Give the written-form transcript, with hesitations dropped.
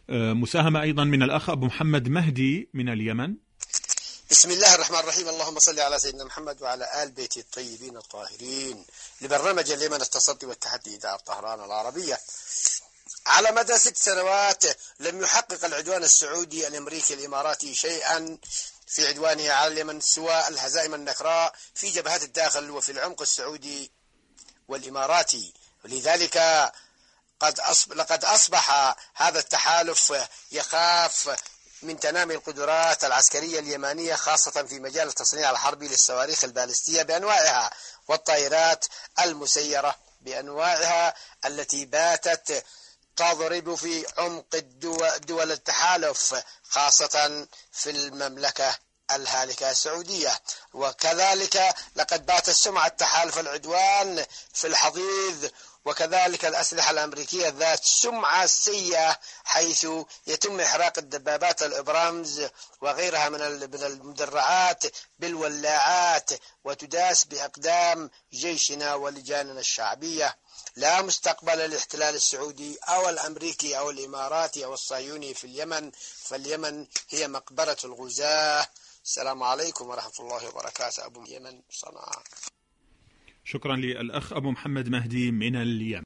مساهمة أيضا من الأخ أبو محمد مهدي من اليمن. بسم الله الرحمن الرحيم، اللهم صل على سيدنا محمد وعلى آل بيته الطيبين الطاهرين. لبرنامج اليمن التصدي والتحدي إذاعة طهران العربية. على مدى 6 سنوات لم يحقق العدوان السعودي الأمريكي الإماراتي شيئا في عدوانه على اليمن سوى الهزائم النكراء في جبهات الداخل وفي العمق السعودي والإماراتي، ولذلك لقد أصبح هذا التحالف يخاف من تنامي القدرات العسكرية اليمانية، خاصة في مجال التصنيع الحربي للصواريخ البالستية بأنواعها والطائرات المسيرة بأنواعها التي باتت تضرب في عمق دول التحالف، خاصة في المملكة الهالكة السعودية. وكذلك لقد باتت سمعة تحالف العدوان في الحضيض، وكذلك الأسلحة الأمريكية ذات سمعة سيئة، حيث يتم إحراق الدبابات الإبرامز وغيرها من المدرعات بالولاعات، وتداس بأقدام جيشنا ولجاننا الشعبية. لا مستقبل للاحتلال السعودي أو الأمريكي أو الإماراتي أو الصهيوني في اليمن، فاليمن هي مقبرة الغزاة. السلام عليكم ورحمة الله وبركاته. أبو اليمن صنعاء. شكرا للأخ أبو محمد مهدي من اليمن.